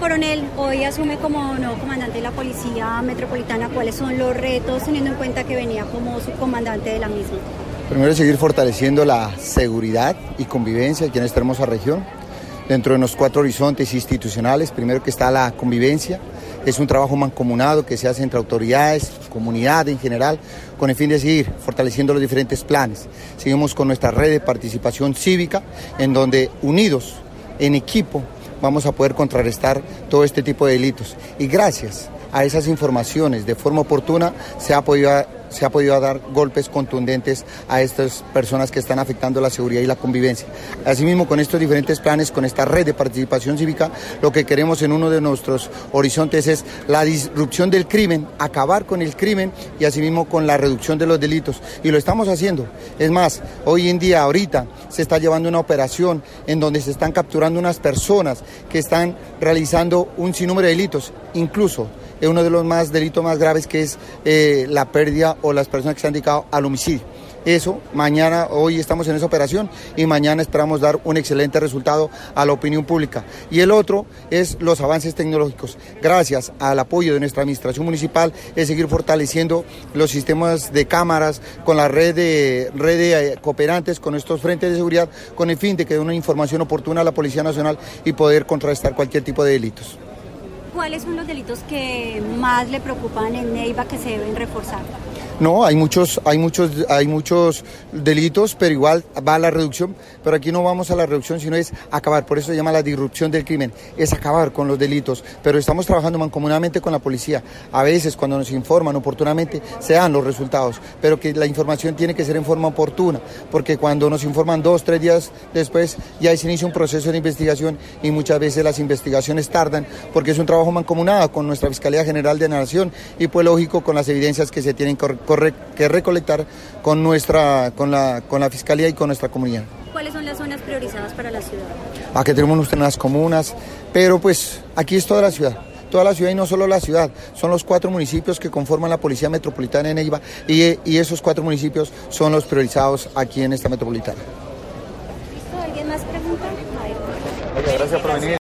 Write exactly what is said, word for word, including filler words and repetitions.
Coronel, hoy asume como nuevo comandante de la Policía Metropolitana. ¿Cuáles son los retos, teniendo en cuenta que venía como subcomandante de la misma? Primero, seguir fortaleciendo la seguridad y convivencia aquí en esta hermosa región. Dentro de los cuatro horizontes institucionales, primero que está la convivencia, es un trabajo mancomunado que se hace entre autoridades, comunidad en general, con el fin de seguir fortaleciendo los diferentes planes. Seguimos con nuestra red de participación cívica, en donde unidos, en equipo, vamos a poder contrarrestar todo este tipo de delitos. Y gracias a esas informaciones de forma oportuna se ha podido, se ha podido dar golpes contundentes a estas personas que están afectando la seguridad y la convivencia. Asimismo, con estos diferentes planes, con esta red de participación cívica, lo que queremos en uno de nuestros horizontes es la disrupción del crimen, acabar con el crimen y asimismo con la reducción de los delitos. Y lo estamos haciendo. Es más, hoy en día, ahorita, se está llevando una operación en donde se están capturando unas personas que están realizando un sinnúmero de delitos, incluso es uno de los más delitos más graves, que es eh, la pérdida o las personas que se han dedicado al homicidio. Eso, mañana, hoy estamos en esa operación y mañana esperamos dar un excelente resultado a la opinión pública. Y el otro es los avances tecnológicos. Gracias al apoyo de nuestra administración municipal, es seguir fortaleciendo los sistemas de cámaras con la red de, red de cooperantes, con estos frentes de seguridad, con el fin de que dé una información oportuna a la Policía Nacional y poder contrarrestar cualquier tipo de delitos. ¿Cuáles son los delitos que más le preocupan en Neiva que se deben reforzar? No, hay muchos, hay muchos, hay muchos delitos, pero igual va a la reducción. Pero aquí no vamos a la reducción, sino es acabar. Por eso se llama la disrupción del crimen. Es acabar con los delitos. Pero estamos trabajando mancomunadamente con la policía. A veces, cuando nos informan oportunamente, se dan los resultados. Pero que la información tiene que ser en forma oportuna. Porque cuando nos informan dos, tres días después, ya se inicia un proceso de investigación y muchas veces las investigaciones tardan, porque es un trabajo mancomunado con nuestra Fiscalía General de la Nación y, pues, lógico, con las evidencias que se tienen que que recolectar con nuestra con la con la fiscalía y con nuestra comunidad. ¿Cuáles son las zonas priorizadas para la ciudad? Aquí tenemos unas comunas, pero pues aquí es toda la ciudad. Toda la ciudad y no solo la ciudad, son los cuatro municipios que conforman la Policía Metropolitana de Neiva y, y esos cuatro municipios son los priorizados aquí en esta metropolitana. ¿Listo? ¿Alguien más pregunta? Oye, gracias por venir.